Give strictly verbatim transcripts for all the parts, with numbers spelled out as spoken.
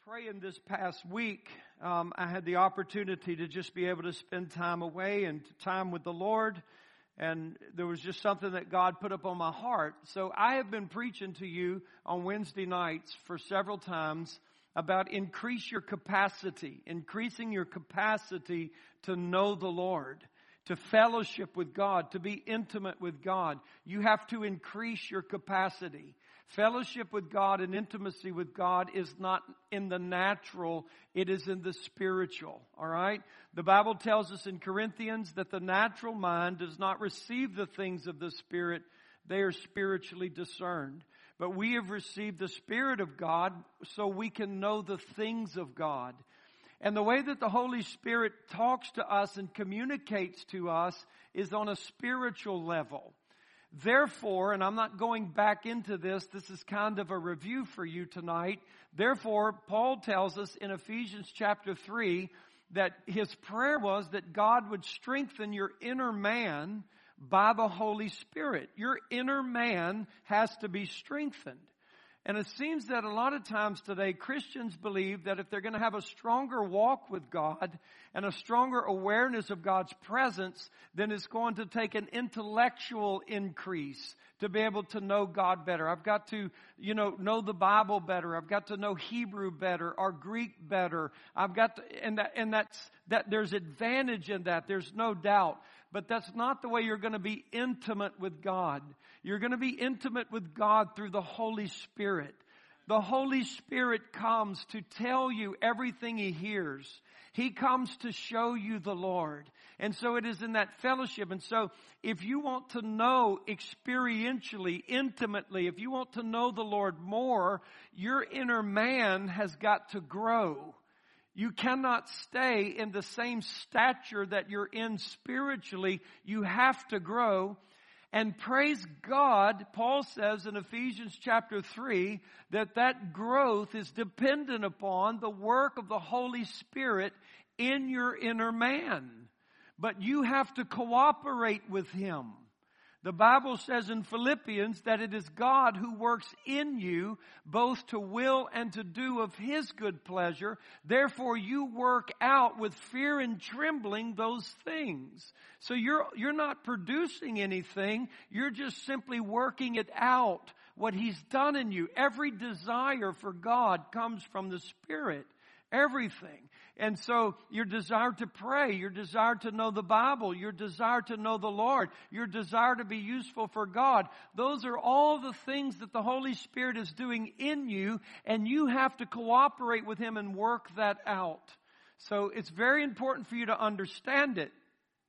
praying this past week, um, I had the opportunity to just be able to spend time away and time with the Lord. And there was just something that God put up on my heart. So I have been preaching to you on Wednesday nights for several times about increase your capacity, increasing your capacity to know the Lord, to fellowship with God, to be intimate with God. You have to increase your capacity. Fellowship with God and intimacy with God is not in the natural, it is in the spiritual, all right? The Bible tells us in Corinthians that the natural mind does not receive the things of the Spirit. They are spiritually discerned. But we have received the Spirit of God so we can know the things of God. And the way that the Holy Spirit talks to us and communicates to us is on a spiritual level. Therefore, and I'm not going back into this, this is kind of a review for you tonight. Therefore, Paul tells us in Ephesians chapter three that his prayer was that God would strengthen your inner man by the Holy Spirit. Your inner man has to be strengthened. And it seems that a lot of times today, Christians believe that if they're going to have a stronger walk with God and a stronger awareness of God's presence, then it's going to take an intellectual increase to be able to know God better. I've got to, you know, know the Bible better. I've got to know Hebrew better or Greek better. I've got to, and that, and that's, that there's advantage in that. There's no doubt. But that's not the way you're going to be intimate with God. You're going to be intimate with God through the Holy Spirit. The Holy Spirit comes to tell you everything He hears. He comes to show you the Lord. And so it is in that fellowship. And so if you want to know experientially, intimately, if you want to know the Lord more, your inner man has got to grow. You cannot stay in the same stature that you're in spiritually. You have to grow. And praise God, Paul says in Ephesians chapter three, that that growth is dependent upon the work of the Holy Spirit in your inner man. But you have to cooperate with Him. The Bible says in Philippians that it is God who works in you both to will and to do of His good pleasure. Therefore you work out with fear and trembling those things. So you're, you're not producing anything. You're just simply working it out, what He's done in you. Every desire for God comes from the Spirit. Everything. And so your desire to pray, your desire to know the Bible, your desire to know the Lord, your desire to be useful for God, those are all the things that the Holy Spirit is doing in you, and you have to cooperate with Him and work that out. So it's very important for you to understand it.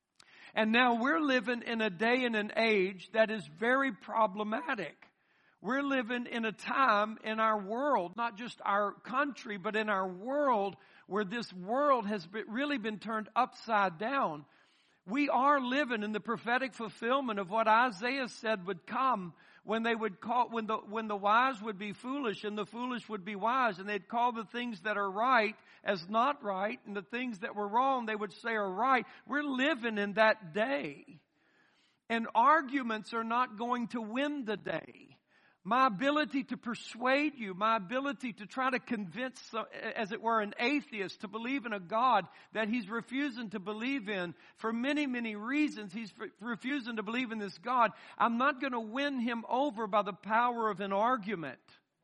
And now we're living in a day and an age that is very problematic. We're living in a time in our world, not just our country, but in our world, where this world has been, really been turned upside down. We are living in the prophetic fulfillment of what Isaiah said would come when they would call, when the, when the wise would be foolish and the foolish would be wise, and they'd call the things that are right as not right, and the things that were wrong they would say are right. We're living in that day. And arguments are not going to win the day. My ability to persuade you, my ability to try to convince, as it were, an atheist to believe in a God that he's refusing to believe in for many, many reasons. He's refusing to believe in this God. I'm not going to win him over by the power of an argument.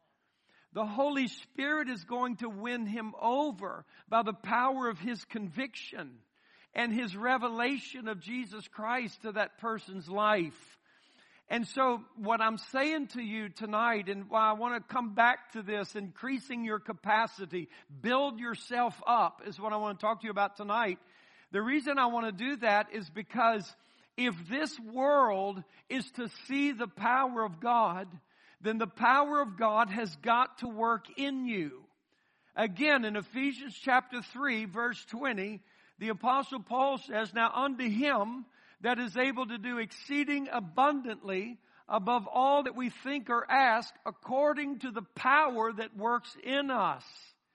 The Holy Spirit is going to win him over by the power of His conviction and His revelation of Jesus Christ to that person's life. And so what I'm saying to you tonight, and why I want to come back to this, increasing your capacity, build yourself up, is what I want to talk to you about tonight. The reason I want to do that is because if this world is to see the power of God, then the power of God has got to work in you. Again, in Ephesians chapter three, verse twenty, the Apostle Paul says, "Now unto Him that is able to do exceeding abundantly above all that we think or ask, according to the power that works in us."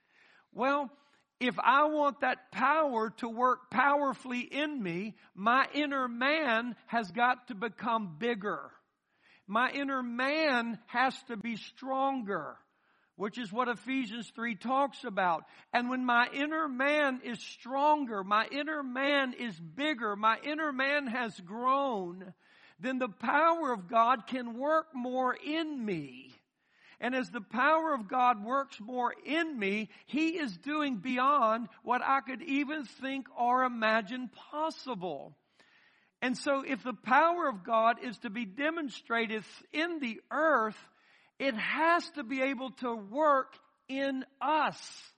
Well, if I want that power to work powerfully in me, my inner man has got to become bigger. My inner man has to be stronger. which is what Ephesians three talks about. And when my inner man is stronger, my inner man is bigger, my inner man has grown, then the power of God can work more in me. And as the power of God works more in me, He is doing beyond what I could even think or imagine possible. And so if the power of God is to be demonstrated in the earth, it has to be able to work in us.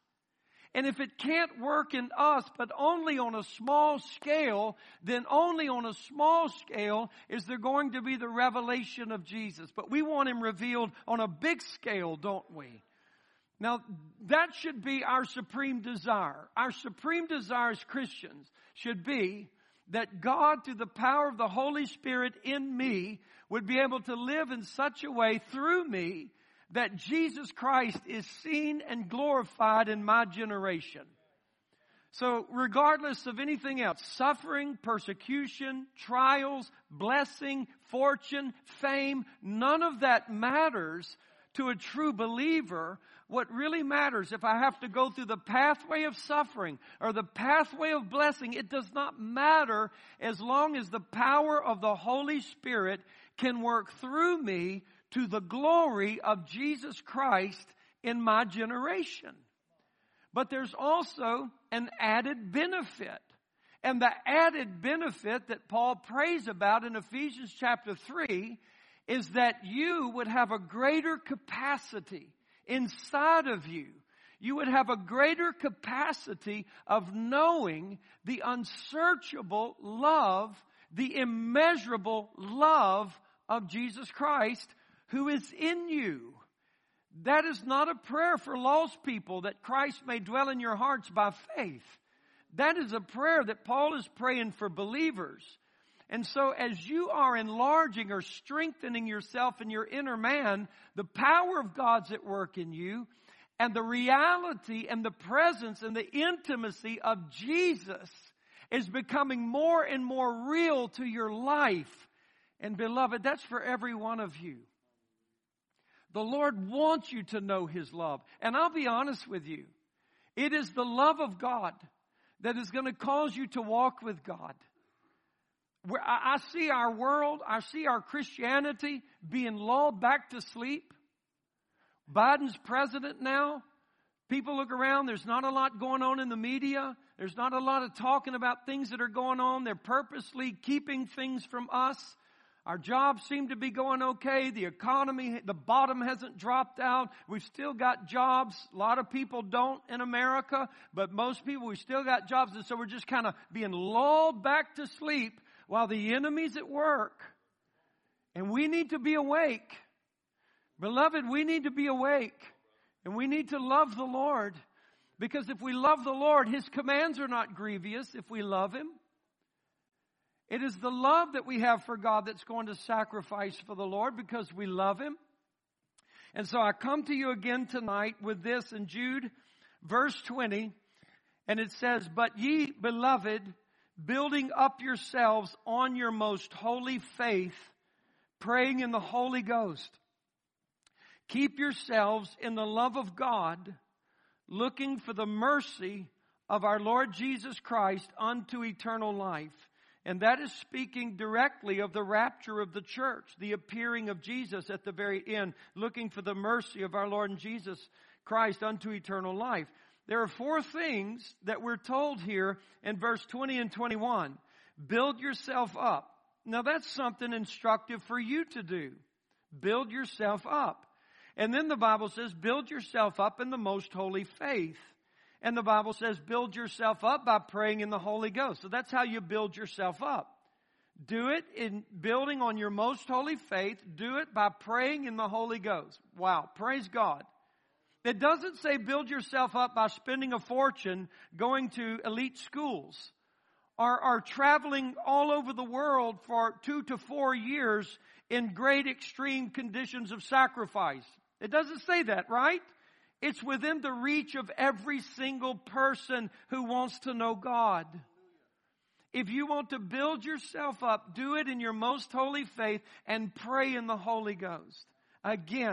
And if it can't work in us, but only on a small scale, then only on a small scale is there going to be the revelation of Jesus. But we want Him revealed on a big scale, don't we? Now, that should be our supreme desire. Our supreme desire as Christians should be that God, through the power of the Holy Spirit in me, would be able to live in such a way through me that Jesus Christ is seen and glorified in my generation. So regardless of anything else, suffering, persecution, trials, blessing, fortune, fame, none of that matters to a true believer. What really matters, if I have to go through the pathway of suffering or the pathway of blessing, it does not matter as long as the power of the Holy Spirit can work through me to the glory of Jesus Christ in my generation. But there's also an added benefit. And the added benefit that Paul prays about in Ephesians chapter three is that you would have a greater capacity inside of you. You would have a greater capacity of knowing the unsearchable love, the immeasurable love of Jesus Christ who is in you. That is not a prayer for lost people, that Christ may dwell in your hearts by faith. That is a prayer that Paul is praying for believers. And so as you are enlarging or strengthening yourself in your inner man, the power of God's at work in you, and the reality and the presence and the intimacy of Jesus is becoming more and more real to your life. And beloved, that's for every one of you. The Lord wants you to know His love. And I'll be honest with you. It is the love of God that is going to cause you to walk with God. Where I see our world, I see our Christianity being lulled back to sleep. Biden's president now. People look around, there's not a lot going on in the media. There's not a lot of talking about things that are going on. They're purposely keeping things from us. Our jobs seem to be going okay. The economy, the bottom hasn't dropped out. We've still got jobs. A lot of people don't in America, but most people, we still got jobs. And so we're just kind of being lulled back to sleep while the enemy's at work. And we need to be awake. Beloved, we need to be awake. And we need to love the Lord. Because if we love the Lord, His commands are not grievous if we love Him. It is the love that we have for God that's going to sacrifice for the Lord because we love Him. And so I come to you again tonight with this in Jude, verse twenty. And it says, "But ye, beloved, building up yourselves on your most holy faith, praying in the Holy Ghost. Keep yourselves in the love of God, looking for the mercy of our Lord Jesus Christ unto eternal life." And that is speaking directly of the rapture of the church, the appearing of Jesus at the very end, looking for the mercy of our Lord and Jesus Christ unto eternal life. There are four things that we're told here in verse twenty and twenty-one. Build yourself up. Now that's something instructive for you to do. Build yourself up. And then the Bible says, build yourself up in the most holy faith. And the Bible says, build yourself up by praying in the Holy Ghost. So that's how you build yourself up. Do it in building on your most holy faith. Do it by praying in the Holy Ghost. Wow, praise God. It doesn't say build yourself up by spending a fortune going to elite schools or, or traveling all over the world for two to four years in great extreme conditions of sacrifice. It doesn't say that, right? It's within the reach of every single person who wants to know God. If you want to build yourself up, do it in your most holy faith and pray in the Holy Ghost. Again,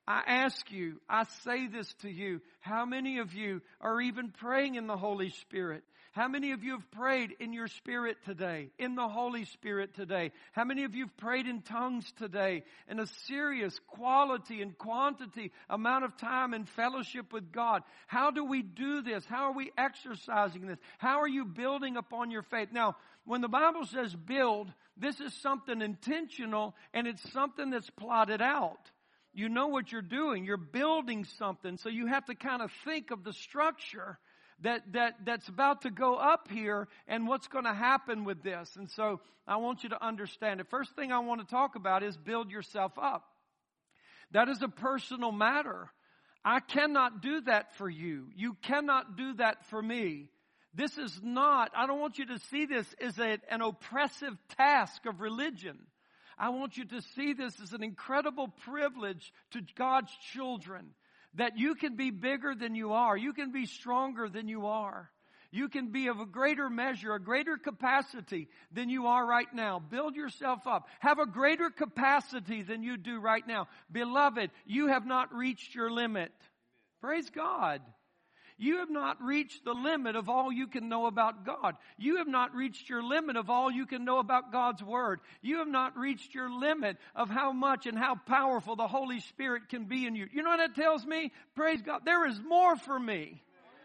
I ask you, I say this to you, how many of you are even praying in the Holy Spirit? How many of you have prayed in your spirit today, in the Holy Spirit today? How many of you have prayed in tongues today, in a serious quality and quantity amount of time in fellowship with God? How do we do this? How are we exercising this? How are you building upon your faith? Now, when the Bible says build, this is something intentional and it's something that's plotted out. You know what you're doing. You're building something. So you have to kind of think of the structure that, that, that's about to go up here and what's going to happen with this. And so I want you to understand it. First thing I want to talk about is build yourself up. That is a personal matter. I cannot do that for you. You cannot do that for me. This is not, I don't want you to see this as a, an oppressive task of religion. I want you to see this as an incredible privilege to God's children. That you can be bigger than you are. You can be stronger than you are. You can be of a greater measure, a greater capacity than you are right now. Build yourself up. Have a greater capacity than you do right now. Beloved, you have not reached your limit. Praise God. You have not reached the limit of all you can know about God. You have not reached your limit of all you can know about God's Word. You have not reached your limit of how much and how powerful the Holy Spirit can be in you. You know what that tells me? Praise God. There is more for me.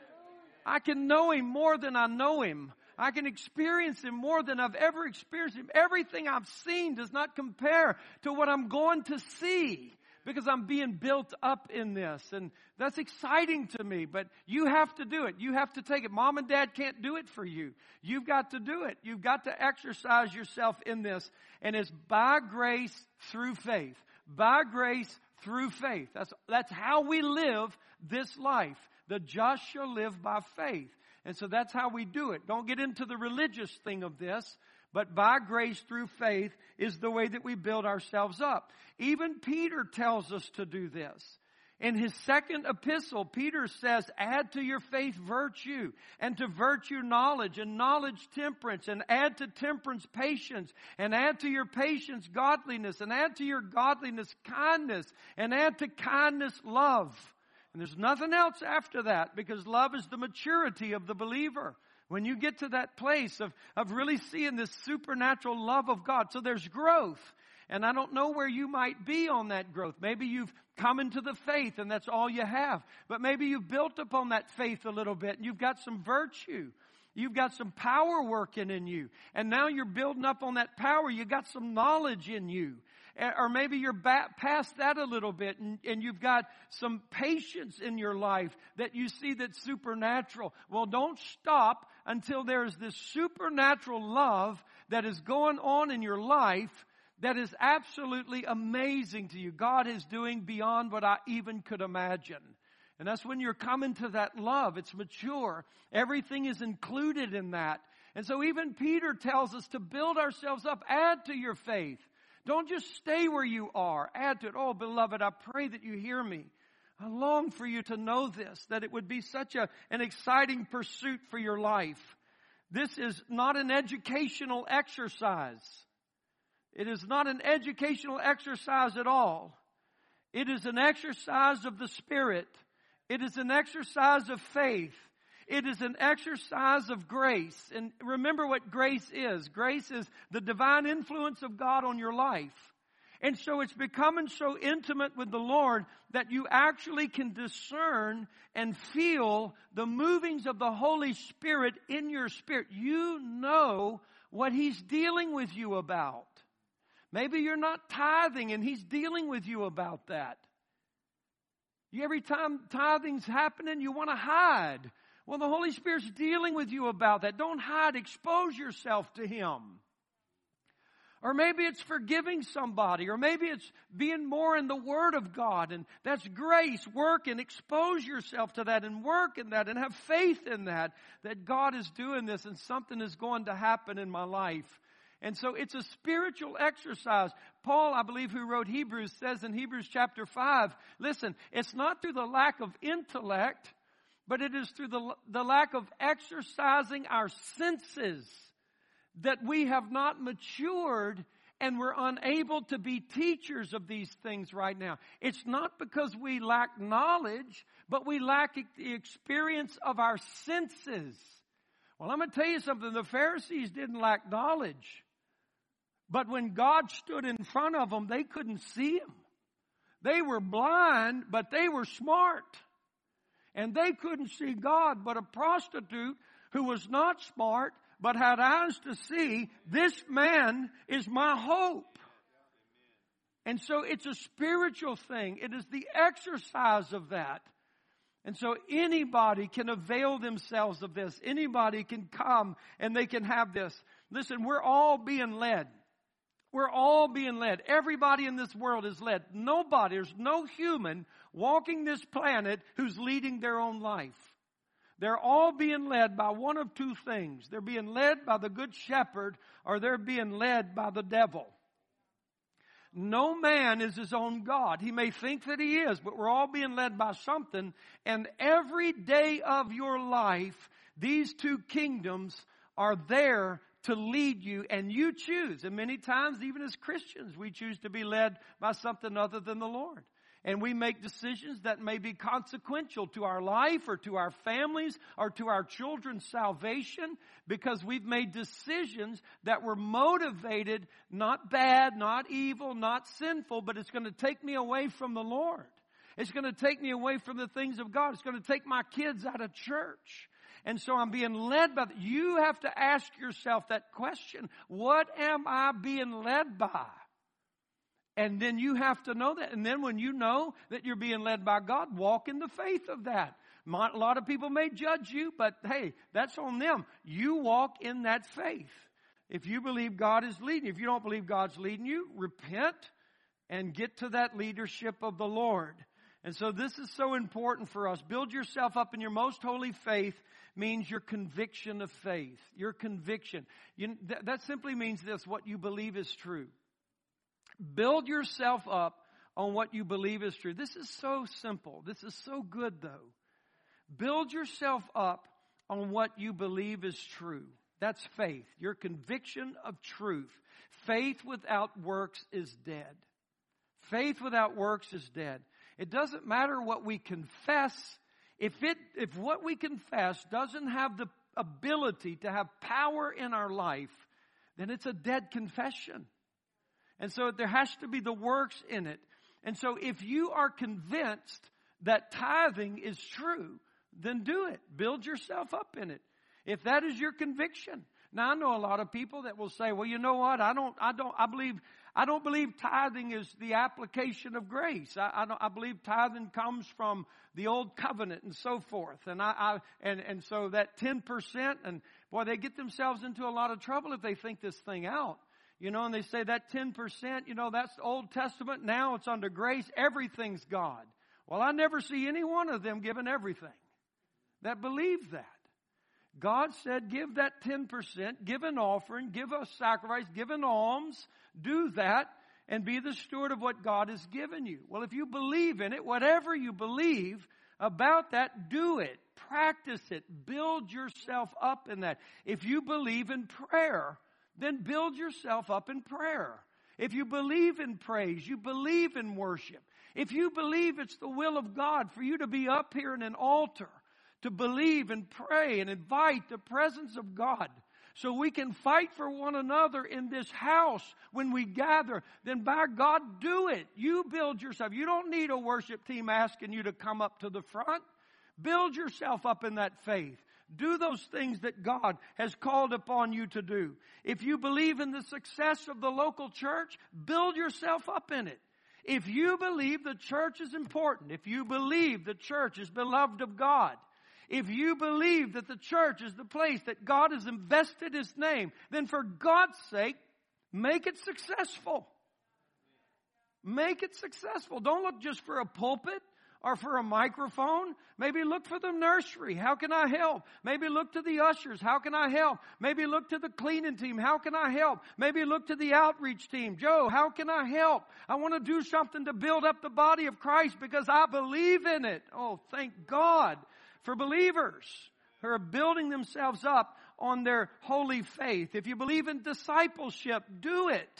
I can know Him more than I know Him. I can experience Him more than I've ever experienced Him. Everything I've seen does not compare to what I'm going to see. Because I'm being built up in this. And that's exciting to me. But you have to do it. You have to take it. Mom and Dad can't do it for you. You've got to do it. You've got to exercise yourself in this. And it's by grace through faith. By grace through faith. That's, that's how we live this life. The just shall live by faith. And so that's how we do it. Don't get into the religious thing of this. But by grace through faith is the way that we build ourselves up. Even Peter tells us to do this. In his second epistle, Peter says, add to your faith virtue, and to virtue knowledge, and knowledge temperance, and add to temperance patience, and add to your patience godliness, and add to your godliness kindness, and add to kindness love. And there's nothing else after that, because love is the maturity of the believer. When you get to that place of, of really seeing this supernatural love of God. So there's growth. And I don't know where you might be on that growth. Maybe you've come into the faith and that's all you have. But maybe you've built upon that faith a little bit and you've got some virtue. You've got some power working in you. And now you're building up on that power. You got some knowledge in you. Or maybe you're back past that a little bit and, and you've got some patience in your life that you see that's supernatural. Well, don't stop until there's this supernatural love that is going on in your life that is absolutely amazing to you. God is doing beyond what I even could imagine. And that's when you're coming to that love. It's mature. Everything is included in that. And so even Peter tells us to build ourselves up. Add to your faith. Don't just stay where you are. Add to it. Oh, beloved, I pray that you hear me. I long for you to know this, that it would be such a, an exciting pursuit for your life. This is not an educational exercise. It is not an educational exercise at all. It is an exercise of the Spirit. It is an exercise of faith. It is an exercise of grace. And remember what grace is. Grace is the divine influence of God on your life. And so it's becoming so intimate with the Lord that you actually can discern and feel the movings of the Holy Spirit in your spirit. You know what He's dealing with you about. Maybe you're not tithing and He's dealing with you about that. You, every time tithing's happening, you want to hide. Well, the Holy Spirit's dealing with you about that. Don't hide. Expose yourself to Him. Or maybe it's forgiving somebody. Or maybe it's being more in the Word of God. And that's grace. Work and expose yourself to that and work in that and have faith in that. That God is doing this and something is going to happen in my life. And so it's a spiritual exercise. Paul, I believe, who wrote Hebrews, says in Hebrews chapter five, listen, it's not through the lack of intellect, but it is through the, the lack of exercising our senses that we have not matured and we're unable to be teachers of these things right now. It's not because we lack knowledge, but we lack the experience of our senses. Well, I'm going to tell you something. The Pharisees didn't lack knowledge. But when God stood in front of them, they couldn't see Him. They were blind, but they were smart. And they couldn't see God. But a prostitute who was not smart, but had eyes to see, this man is my hope. And so it's a spiritual thing. It is the exercise of that. And so anybody can avail themselves of this. Anybody can come and they can have this. Listen, we're all being led. We're all being led. Everybody in this world is led. Nobody, there's no human walking this planet who's leading their own life. They're all being led by one of two things. They're being led by the Good Shepherd, or they're being led by the devil. No man is his own God. He may think that he is, but we're all being led by something. And every day of your life, these two kingdoms are there to lead you, and you choose. And many times, even as Christians, we choose to be led by something other than the Lord. And we make decisions that may be consequential to our life or to our families or to our children's salvation, because we've made decisions that were motivated, not bad, not evil, not sinful, but it's going to take me away from the Lord. It's going to take me away from the things of God. It's going to take my kids out of church. And so I'm being led by, you have to ask yourself that question. What am I being led by? And then you have to know that. And then when you know that you're being led by God, walk in the faith of that. A lot of people may judge you, but hey, that's on them. You walk in that faith. If you believe God is leading you, if you don't believe God's leading you, repent and get to that leadership of the Lord. And so this is so important for us. Build yourself up in your most holy faith means your conviction of faith. Your conviction. You, that, that simply means this, what you believe is true. Build yourself up on what you believe is true. This is so simple. This is so good, though. Build yourself up on what you believe is true. That's faith. Your conviction of truth. Faith without works is dead. Faith without works is dead. It doesn't matter what we confess. If it, if what we confess doesn't have the ability to have power in our life, then it's a dead confession. And so there has to be the works in it. And so if you are convinced that tithing is true, then do it. Build yourself up in it. If that is your conviction. Now I know a lot of people that will say, well, you know what? I don't, I don't, I believe, I don't believe tithing is the application of grace. I, I don't, I believe tithing comes from the old covenant and so forth. And I, I and, and so that ten percent, and boy, they get themselves into a lot of trouble if they think this thing out. You know, and they say that ten percent, you know, that's the Old Testament. Now it's under grace. Everything's God. Well, I never see any one of them giving everything that believe that. God said, give that ten percent, give an offering, give a sacrifice, give an alms, do that, and be the steward of what God has given you. Well, if you believe in it, whatever you believe about that, do it. Practice it. Build yourself up in that. If you believe in prayer, then build yourself up in prayer. If you believe in praise, you believe in worship. If you believe it's the will of God for you to be up here in an altar, to believe and pray and invite the presence of God so we can fight for one another in this house when we gather, then by God, do it. You build yourself. You don't need a worship team asking you to come up to the front. Build yourself up in that faith. Do those things that God has called upon you to do. If you believe in the success of the local church, build yourself up in it. If you believe the church is important, if you believe the church is beloved of God, if you believe that the church is the place that God has invested His name, then for God's sake, make it successful. Make it successful. Don't look just for a pulpit or for a microphone. Maybe look for the nursery. How can I help? Maybe look to the ushers. How can I help? Maybe look to the cleaning team. How can I help? Maybe look to the outreach team. Joe, how can I help? I want to do something to build up the body of Christ because I believe in it. Oh, thank God for believers who are building themselves up on their holy faith. If you believe in discipleship, do it.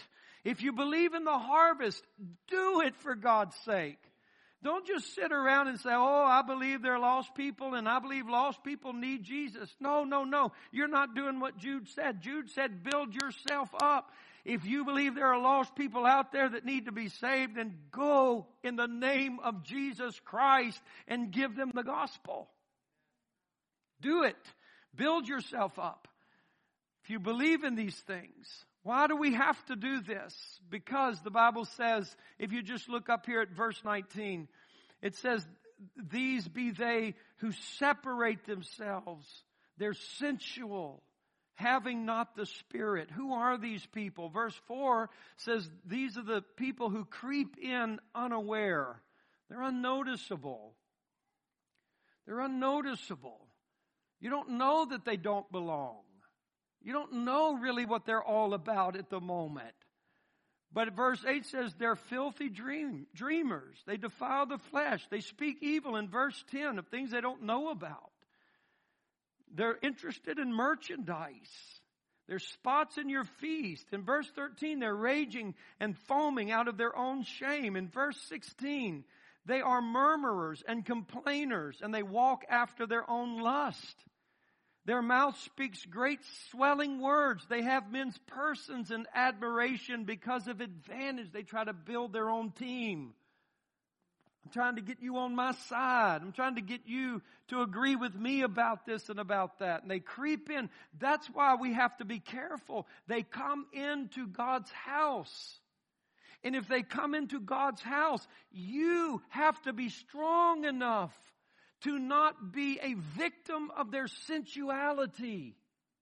If you believe in the harvest, do it for God's sake. Don't just sit around and say, oh, I believe there are lost people and I believe lost people need Jesus. No, no, no. You're not doing what Jude said. Jude said, build yourself up. If you believe there are lost people out there that need to be saved, then go in the name of Jesus Christ and give them the gospel. Do it. Build yourself up. If you believe in these things, why do we have to do this? Because the Bible says, if you just look up here at verse nineteen, it says, these be they who separate themselves. They're sensual, having not the Spirit. Who are these people? Verse four says, these are the people who creep in unaware. They're unnoticeable. They're unnoticeable. You don't know that they don't belong. You don't know really what they're all about at the moment. But verse eight says they're filthy dream, dreamers. They defile the flesh. They speak evil in verse ten of things they don't know about. They're interested in merchandise. There's spots in your feast. In verse thirteen, they're raging and foaming out of their own shame. In verse sixteen, they are murmurers and complainers, and they walk after their own lust. Their mouth speaks great swelling words. They have men's persons in admiration because of advantage. They try to build their own team. I'm trying to get you on my side. I'm trying to get you to agree with me about this and about that. And they creep in. That's why we have to be careful. They come into God's house. And if they come into God's house, you have to be strong enough to not be a victim of their sensuality.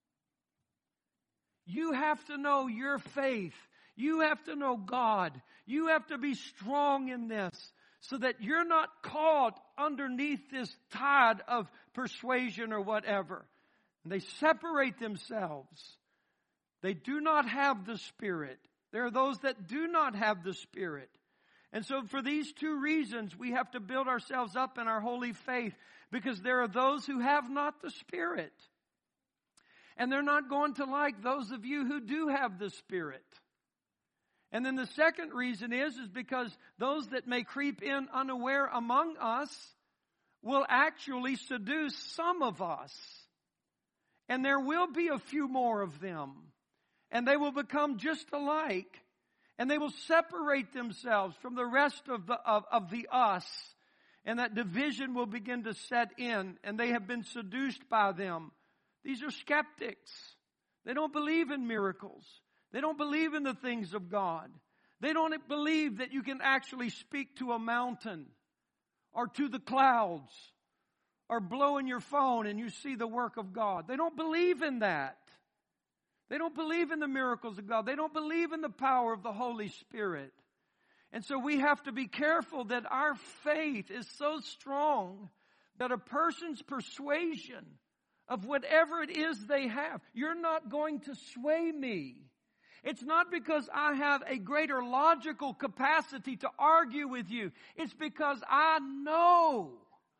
You have to know your faith. You have to know God. You have to be strong in this so that you're not caught underneath this tide of persuasion or whatever. And they separate themselves. They do not have the Spirit. There are those that do not have the Spirit. And so for these two reasons, we have to build ourselves up in our holy faith, because there are those who have not the Spirit. And they're not going to like those of you who do have the Spirit. And then the second reason is, is because those that may creep in unaware among us will actually seduce some of us. And there will be a few more of them. And they will become just alike. And they will separate themselves from the rest of the, of, of the us. And that division will begin to set in. And they have been seduced by them. These are skeptics. They don't believe in miracles. They don't believe in the things of God. They don't believe that you can actually speak to a mountain or to the clouds or blow in your phone and you see the work of God. They don't believe in that. They don't believe in the miracles of God. They don't believe in the power of the Holy Spirit. And so we have to be careful that our faith is so strong that a person's persuasion of whatever it is they have, you're not going to sway me. It's not because I have a greater logical capacity to argue with you. It's because I know.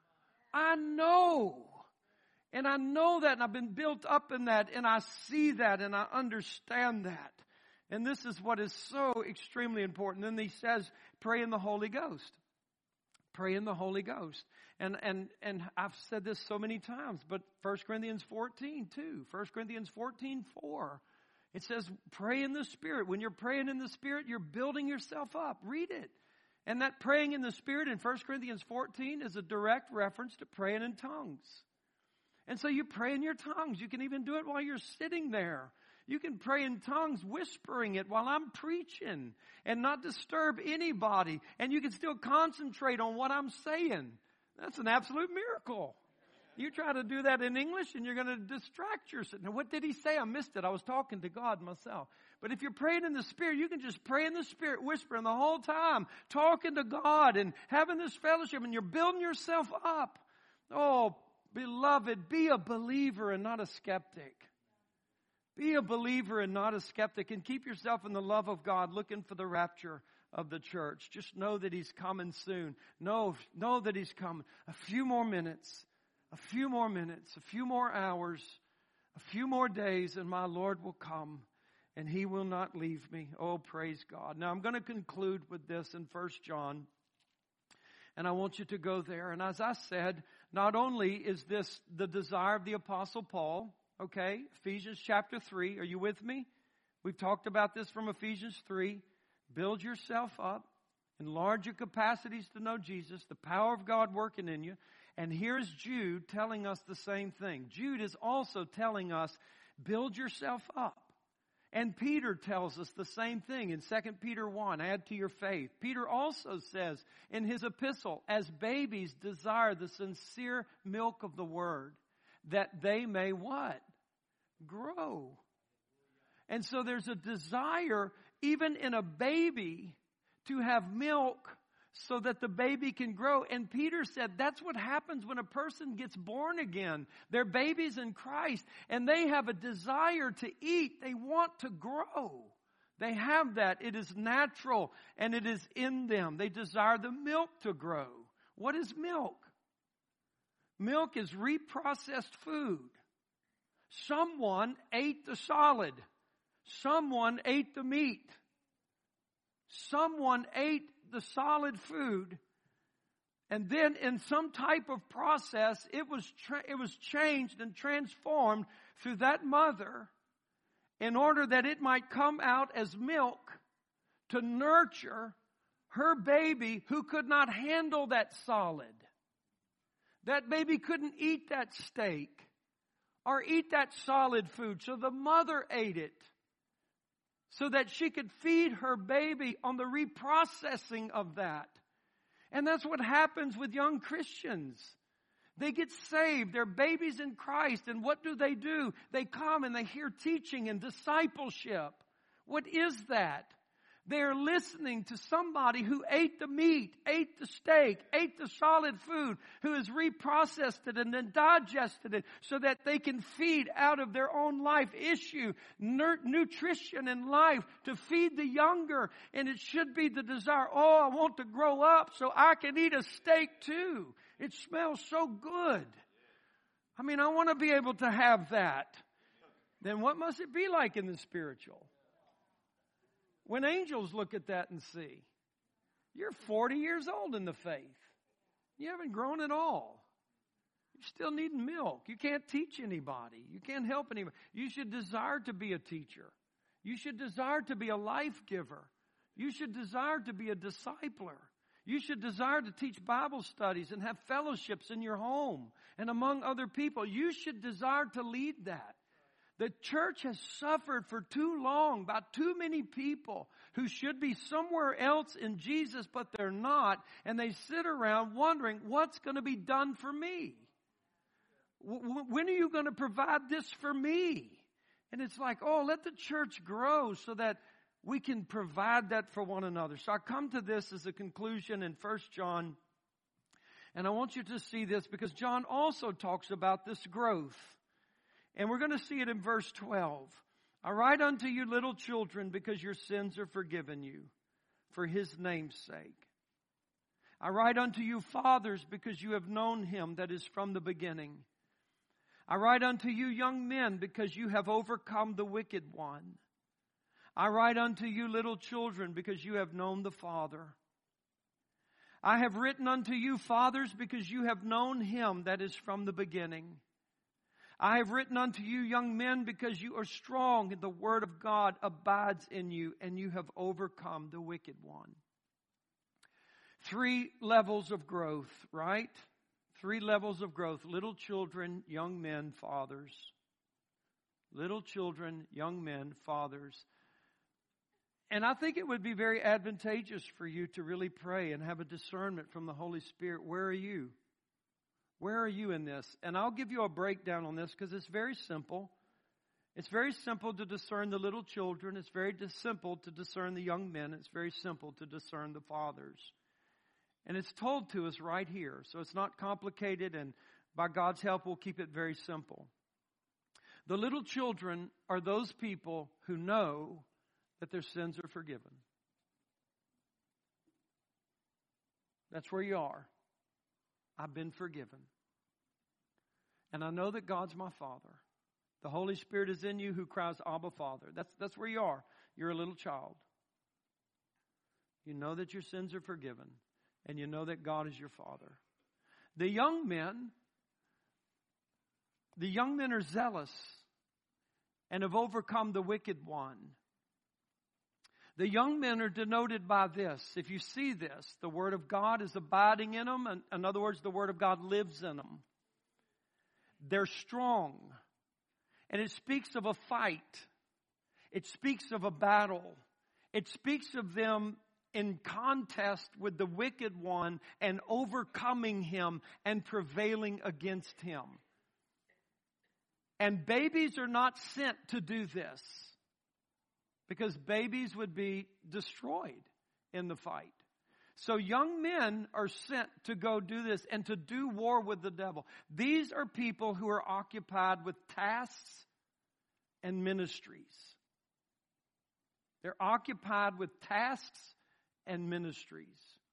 I know. And I know that, and I've been built up in that, and I see that, and I understand that. And this is what is so extremely important. Then he says, pray in the Holy Ghost. Pray in the Holy Ghost. And and and I've said this so many times, but First Corinthians fourteen, too. First Corinthians fourteen, four. It says, pray in the Spirit. When you're praying in the Spirit, you're building yourself up. Read it. And that praying in the Spirit in First Corinthians fourteen is a direct reference to praying in tongues. And so you pray in your tongues. You can even do it while you're sitting there. You can pray in tongues, whispering it while I'm preaching and not disturb anybody. And you can still concentrate on what I'm saying. That's an absolute miracle. You try to do that in English and you're going to distract yourself. Now, what did he say? I missed it. I was talking to God myself. But if you're praying in the Spirit, you can just pray in the Spirit, whispering the whole time, talking to God and having this fellowship, and you're building yourself up. Oh, beloved, be a believer and not a skeptic. Be a believer and not a skeptic, and keep yourself in the love of God, looking for the rapture of the church. Just know that He's coming soon. Know, know that He's coming. A few more minutes, a few more minutes, a few more hours, a few more days, and my Lord will come. and He will not leave me. Oh, praise God. Now, I'm going to conclude with this in First John, and I want you to go there. And as I said, not only is this the desire of the Apostle Paul, okay, Ephesians chapter three, are you with me? We've talked about this from Ephesians three. Build yourself up. Enlarge your capacities to know Jesus, the power of God working in you. And here's Jude telling us the same thing. Jude is also telling us, build yourself up. And Peter tells us the same thing in Second Peter one, add to your faith. Peter also says in his epistle, as babies desire the sincere milk of the word, that they may what? Grow. And so there's a desire, even in a baby, to have milk so that the baby can grow. And Peter said that's what happens when a person gets born again. They're babies in Christ, and they have a desire to eat. They want to grow. They have that. It is natural, and it is in them. They desire the milk to grow. What is milk? Milk is reprocessed food. Someone ate the solid. Someone ate the meat. Someone ate the solid food, and then in some type of process, it was tra- it was changed and transformed through that mother in order that it might come out as milk to nurture her baby who could not handle that solid. That baby couldn't eat that steak or eat that solid food, so the mother ate it, so that she could feed her baby on the reprocessing of that. And that's what happens with young Christians. They get saved. They're babies in Christ. And what do they do? They come and they hear teaching and discipleship. What is that? They're listening to somebody who ate the meat, ate the steak, ate the solid food, who has reprocessed it and then digested it so that they can feed out of their own life issue, nutrition in life to feed the younger. And it should be the desire, oh, I want to grow up so I can eat a steak too. It smells so good. I mean, I want to be able to have that. Then what must it be like in the spiritual? When angels look at that and see, you're forty years old in the faith. You haven't grown at all. You're still needing milk. You can't teach anybody. You can't help anybody. You should desire to be a teacher. You should desire to be a life giver. You should desire to be a discipler. You should desire to teach Bible studies and have fellowships in your home and among other people. You should desire to lead that. The church has suffered for too long by too many people who should be somewhere else in Jesus, but they're not. And they sit around wondering, what's going to be done for me? When are you going to provide this for me? And it's like, oh, let the church grow so that we can provide that for one another. So I come to this as a conclusion in First John. And I want you to see this because John also talks about this growth. And we're going to see it in verse twelve. I write unto you, little children, because your sins are forgiven you, for His name's sake. I write unto you, fathers, because you have known Him that is from the beginning. I write unto you, young men, because you have overcome the wicked one. I write unto you, little children, because you have known the Father. I have written unto you, fathers, because you have known Him that is from the beginning. I have written unto you, young men, because you are strong, and the word of God abides in you, and you have overcome the wicked one. Three levels of growth, right? Three levels of growth. Little children, young men, fathers. Little children, young men, fathers. And I think it would be very advantageous for you to really pray and have a discernment from the Holy Spirit. Where are you? Where are you in this? And I'll give you a breakdown on this because it's very simple. It's very simple to discern the little children. It's very simple to discern the young men. It's very simple to discern the fathers. And it's told to us right here. So it's not complicated, and by God's help, we'll keep it very simple. The little children are those people who know that their sins are forgiven. That's where you are. I've been forgiven. And I know that God's my Father. The Holy Spirit is in you who cries, Abba, Father. That's, that's where you are. You're a little child. You know that your sins are forgiven, and you know that God is your Father. The young men, the young men are zealous and have overcome the wicked one. The young men are denoted by this. If you see this, the Word of God is abiding in them. And in other words, the Word of God lives in them. They're strong. And it speaks of a fight. It speaks of a battle. It speaks of them in contest with the wicked one and overcoming him and prevailing against him. And babies are not sent to do this, because babies would be destroyed in the fight. So young men are sent to go do this and to do war with the devil. These are people who are occupied with tasks and ministries. They're occupied with tasks and ministries.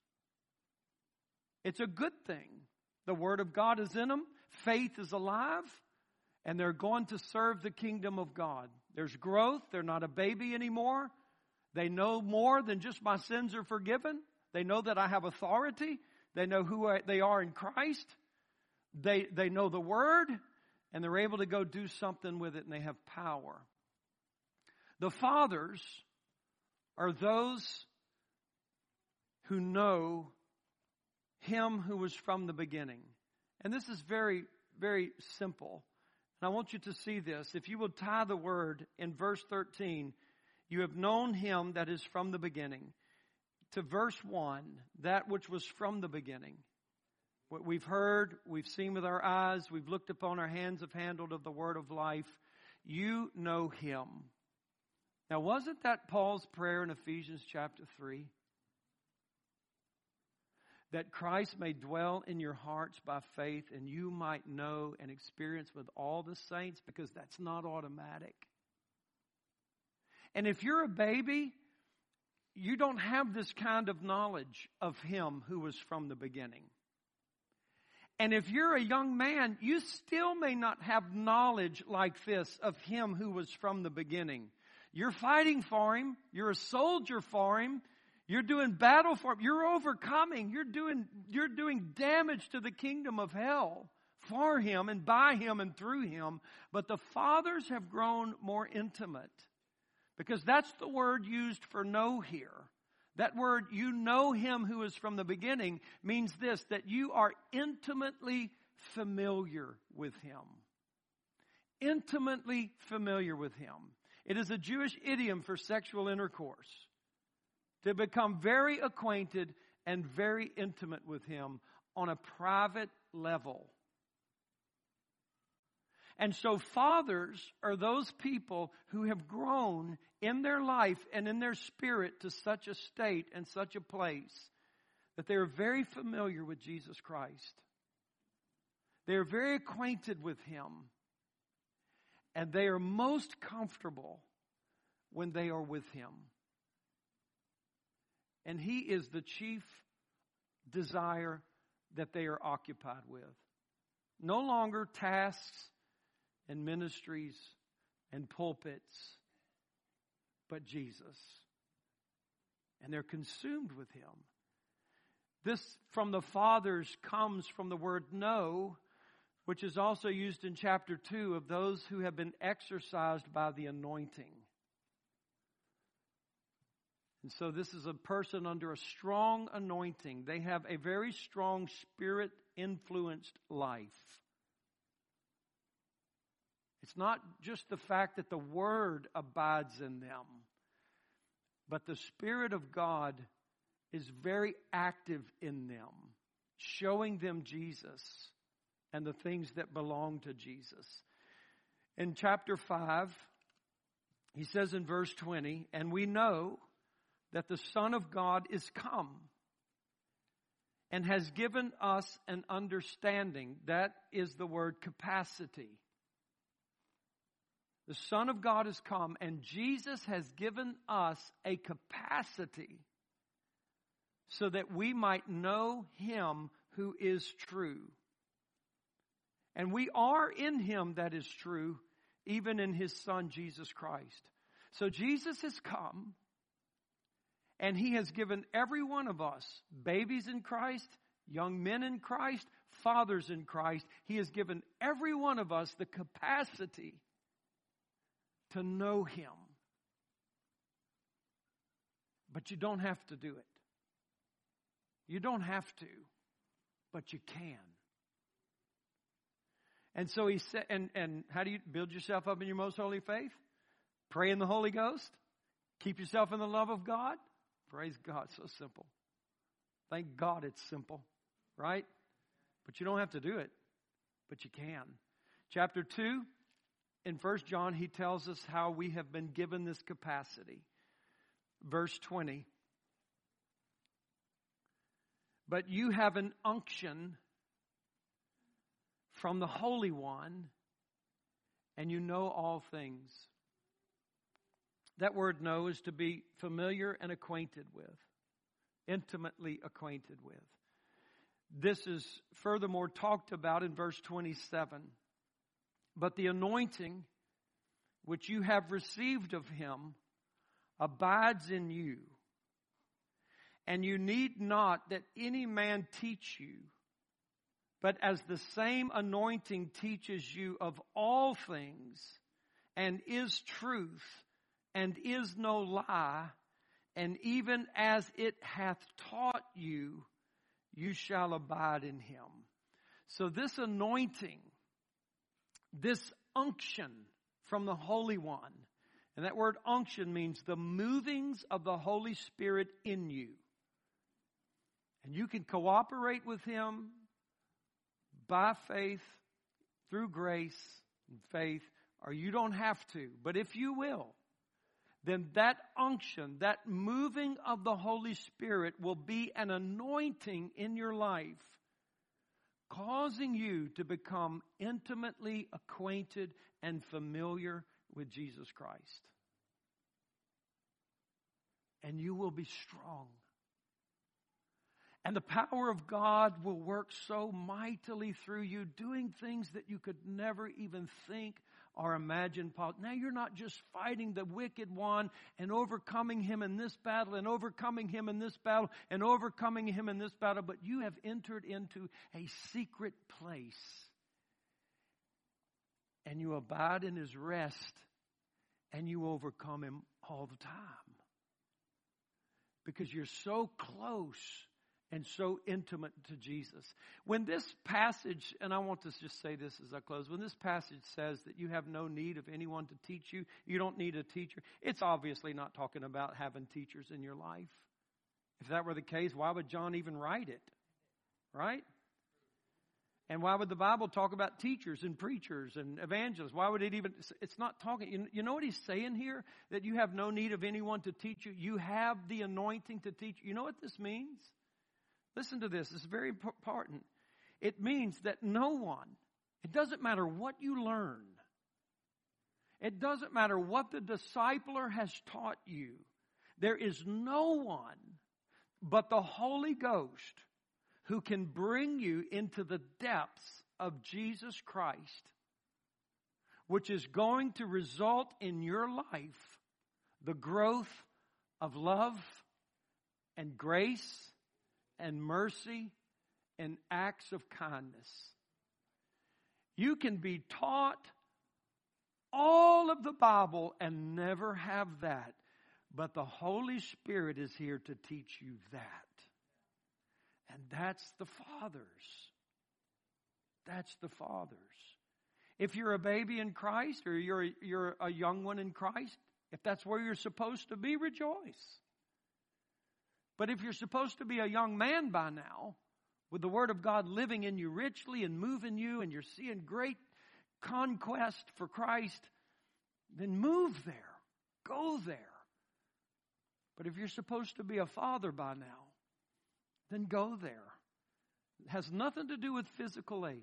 It's a good thing. The Word of God is in them. Faith is alive. And they're going to serve the kingdom of God. There's growth. They're not a baby anymore. They know more than just my sins are forgiven. They know that I have authority. They know who I, they are in Christ. They, they know the Word. And they're able to go do something with it. And they have power. The fathers are those who know Him who was from the beginning. And this is very, very simple. And I want you to see this. If you will tie the word in verse thirteen, you have known Him that is from the beginning, to verse one, that which was from the beginning. What we've heard, we've seen with our eyes, we've looked upon, our hands have handled of the word of life. You know Him. Now, wasn't that Paul's prayer in Ephesians chapter three? That Christ may dwell in your hearts by faith, and you might know and experience with all the saints, because that's not automatic. And if you're a baby, you don't have this kind of knowledge of Him who was from the beginning. And if you're a young man, you still may not have knowledge like this of Him who was from the beginning. You're fighting for Him. You're a soldier for Him. You're doing battle for Him. You're overcoming. You're doing, you're doing damage to the kingdom of hell for Him and by Him and through Him. But the fathers have grown more intimate, because that's the word used for know here. That word, you know Him who is from the beginning, means this, that you are intimately familiar with Him. Intimately familiar with Him. It is a Jewish idiom for sexual intercourse. To become very acquainted and very intimate with Him on a private level. And so fathers are those people who have grown in their life and in their spirit to such a state and such a place that they are very familiar with Jesus Christ. They are very acquainted with Him. And they are most comfortable when they are with Him. And He is the chief desire that they are occupied with. No longer tasks and ministries and pulpits, but Jesus. And they're consumed with Him. This from the fathers comes from the word know, which is also used in chapter two of those who have been exercised by the anointing. And so this is a person under a strong anointing. They have a very strong spirit-influenced life. It's not just the fact that the Word abides in them, but the Spirit of God is very active in them, showing them Jesus and the things that belong to Jesus. In chapter five, he says in verse twenty, and we know that the Son of God is come and has given us an understanding. That is the word capacity. The Son of God has come, and Jesus has given us a capacity so that we might know Him who is true. And we are in Him that is true, even in His Son, Jesus Christ. So Jesus has come, and He has given every one of us, babies in Christ, young men in Christ, fathers in Christ, He has given every one of us the capacity to know Him. But you don't have to do it. You don't have to, but you can. And so He said, and, and how do you build yourself up in your most holy faith? Pray in the Holy Ghost. Keep yourself in the love of God. Praise God. So simple. Thank God it's simple, right? But you don't have to do it, but you can. Chapter two, in First John, he tells us how we have been given this capacity. Verse twenty. But you have an unction from the Holy One, and you know all things. That word know is to be familiar and acquainted with, intimately acquainted with. This is furthermore talked about in verse twenty-seven. But the anointing which you have received of Him abides in you, and you need not that any man teach you, but as the same anointing teaches you of all things, and is truth, and is no lie, and even as it hath taught you, you shall abide in Him. So this anointing, this unction from the Holy One, and that word unction means the movings of the Holy Spirit in you. And you can cooperate with Him by faith, through grace and faith, or you don't have to. But if you will, then that unction, that moving of the Holy Spirit will be an anointing in your life, causing you to become intimately acquainted and familiar with Jesus Christ. And you will be strong. And the power of God will work so mightily through you, doing things that you could never even think or imagine. Now you're not just fighting the wicked one and overcoming him in this battle and overcoming him in this battle and overcoming him in this battle, but you have entered into a secret place. And you abide in His rest, and you overcome him all the time. Because you're so close and so intimate to Jesus. When this passage, and I want to just say this as I close, when this passage says that you have no need of anyone to teach you, you don't need a teacher, it's obviously not talking about having teachers in your life. If that were the case, why would John even write it? Right? And why would the Bible talk about teachers and preachers and evangelists? Why would it even, it's not talking, you, you know what he's saying here? That you have no need of anyone to teach you. You have the anointing to teach you. You know what this means? Listen to this. This is very important. It means that no one, it doesn't matter what you learn. It doesn't matter what the discipler has taught you. There is no one but the Holy Ghost who can bring you into the depths of Jesus Christ, which is going to result in your life the growth of love and grace and mercy and acts of kindness. You can be taught all of the Bible and never have that, but the Holy Spirit is here to teach you that. And that's the Father's. That's the Father's. If you're a baby in Christ or you're, you're a young one in Christ, if that's where you're supposed to be, rejoice. But if you're supposed to be a young man by now, with the Word of God living in you richly and moving you, and you're seeing great conquest for Christ, then move there. Go there. But if you're supposed to be a father by now, then go there. It has nothing to do with physical age.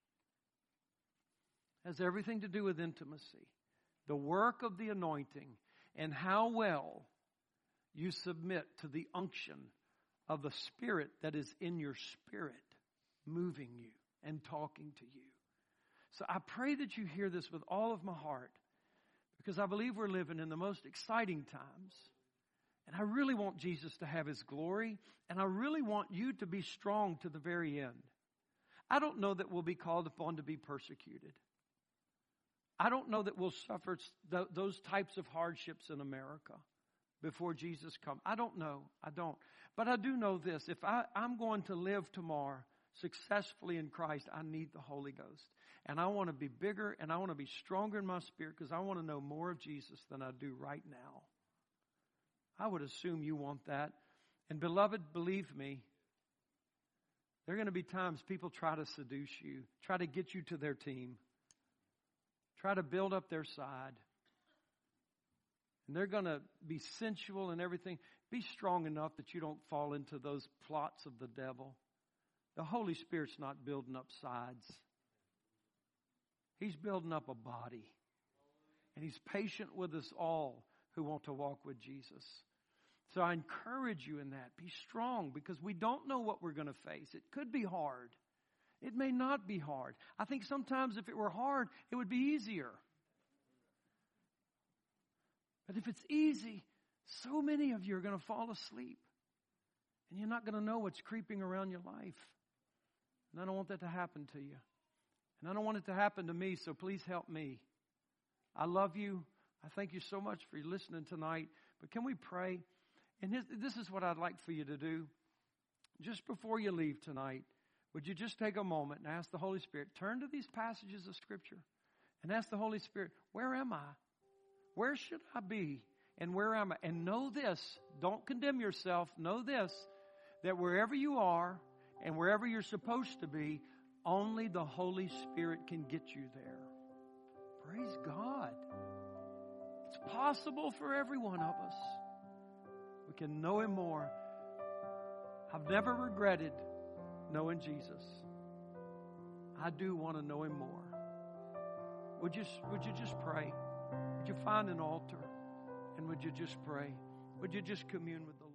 It has everything to do with intimacy. The work of the anointing and how well you submit to the unction of the Spirit that is in your spirit, moving you and talking to you. So I pray that you hear this with all of my heart, because I believe we're living in the most exciting times. And I really want Jesus to have His glory, and I really want you to be strong to the very end. I don't know that we'll be called upon to be persecuted. I don't know that we'll suffer th- those types of hardships in America before Jesus comes. I don't know. I don't. But I do know this. If I, I'm going to live tomorrow successfully in Christ, I need the Holy Ghost. And I want to be bigger and I want to be stronger in my spirit, because I want to know more of Jesus than I do right now. I would assume you want that. And beloved, believe me, there are going to be times people try to seduce you, try to get you to their team, try to build up their side. And they're going to be sensual and everything. Be strong enough that you don't fall into those plots of the devil. The Holy Spirit's not building up sides. He's building up a body. And He's patient with us all who want to walk with Jesus. So I encourage you in that. Be strong, because we don't know what we're going to face. It could be hard. It may not be hard. I think sometimes if it were hard, it would be easier. But if it's easy, so many of you are going to fall asleep. And you're not going to know what's creeping around your life. And I don't want that to happen to you. And I don't want it to happen to me, so please help me. I love you. I thank you so much for listening tonight. But can we pray? And this is what I'd like for you to do. Just before you leave tonight, would you just take a moment and ask the Holy Spirit, turn to these passages of Scripture and ask the Holy Spirit, where am I? Where should I be? And where am I? And know this, don't condemn yourself. Know this, that wherever you are and wherever you're supposed to be, only the Holy Spirit can get you there. Praise God. It's possible for every one of us. We can know Him more. I've never regretted knowing Jesus. I do want to know Him more. Would you, would you just pray? Would you find an altar? And would you just pray? Would you just commune with the